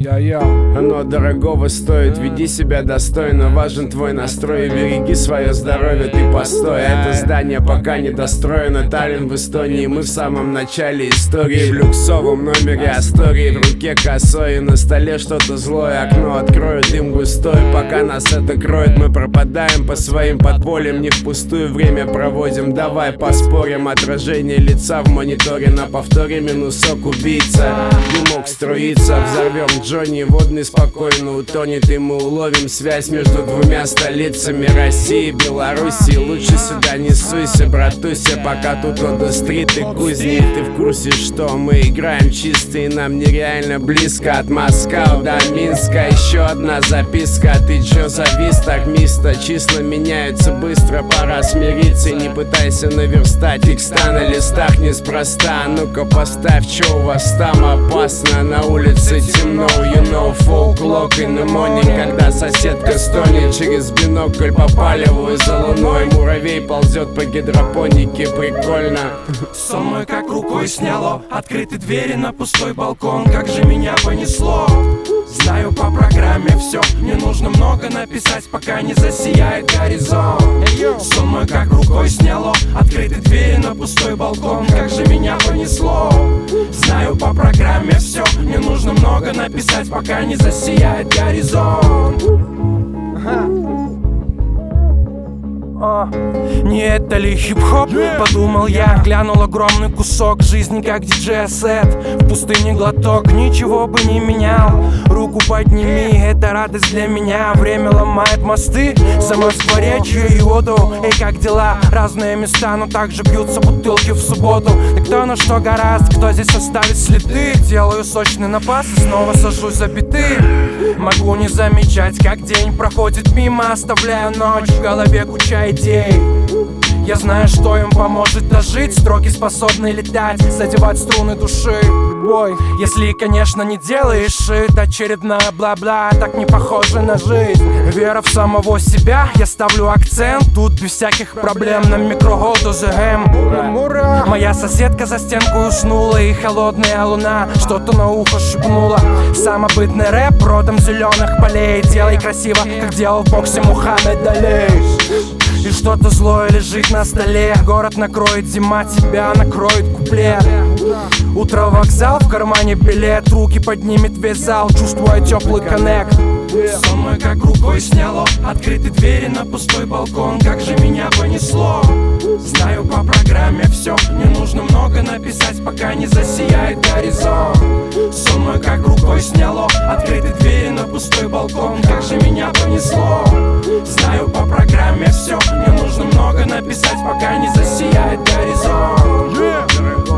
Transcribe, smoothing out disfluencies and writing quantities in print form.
Оно дорогого стоит, веди себя достойно. Важен твой настрой, береги свое здоровье, ты постой. Это здание пока не достроено, Таллин в Эстонии. Мы в самом начале истории. В люксовом номере Астории, в руке косой и на столе что-то злое. Окно открою, дым густой, пока нас это кроет. Мы пропадаем по своим подпольям, не впустую время проводим. Давай поспорим, отражение лица в мониторе. На повторе минусок убийца. Дымок струится, взорвем Джонни, водный спокойно утонет. И мы уловим связь между двумя столицами России и Белоруссии. Лучше сюда не суйся, братуся, пока тут Ода-стрит и кузни. Ты в курсе, что мы играем чисто и нам нереально близко. От Москвы до Минска еще одна записка. Ты чё завис так, мисто? Числа меняются быстро, пора смириться. Не пытайся наверстать текста на листах неспроста. Ну-ка поставь, чё у вас там опасно? На улице темно, you know, folk clock in the morning. Когда соседка стонет, через бинокль попаливаю за луной. Муравей ползет по гидропонике, прикольно. Сон мой как рукой сняло, открыты двери на пустой балкон. Как же меня понесло. Знаю по программе все, не нужно много написать, пока не засияет горизонт. Сон мой как рукой сняло, открыты двери на пустой балкон. Как же меня понесло. Знаю по программе все, не нужно много написать, пока не засияет горизонт. Не это ли хип-хоп? Подумал я, глянул огромный кусок жизни, как диджей-сет. В пустыне глоток, ничего бы не менял. Руку подними, это радость для меня. Время ломает мосты, за Москворечье и Оду. Эй, как дела? Разные места, но также бьются бутылки в субботу. Да кто на что гораст, кто здесь оставит следы? Делаю сочный напас и снова сажусь за биты. Могу не замечать, как день проходит мимо, оставляя ночь в голове куча идей. Я знаю, что им поможет дожить. Строки способны летать, задевать струны души. Бой, если, конечно, не делаешь шит. Очередная бла-бла, так не похоже на жизнь. Вера в самого себя, я ставлю акцент. Тут без всяких проблем на микро to the ham. Моя соседка за стенкой уснула, и холодная луна что-то на ухо шепнула. Самобытный рэп родом зеленых полей. Делай красиво, как делал в боксе Мухаммед Али. И что-то злое лежит на столе. Город накроет зима, тебя накроет куплет. Утро вокзал, в кармане билет. Руки поднимет весь зал, чувствуя теплый коннект. Сон мой как рукой сняло, открыты двери на пустой балкон. Как же меня понесло. Знаю по программе все, не нужно много написать, пока не засияет горизонт. Сон мой как рукой сняло, открыты двери на пустой балкон. Как же меня понесло. Знаю по программе все, не нужно много написать, пока не засияет горизонт.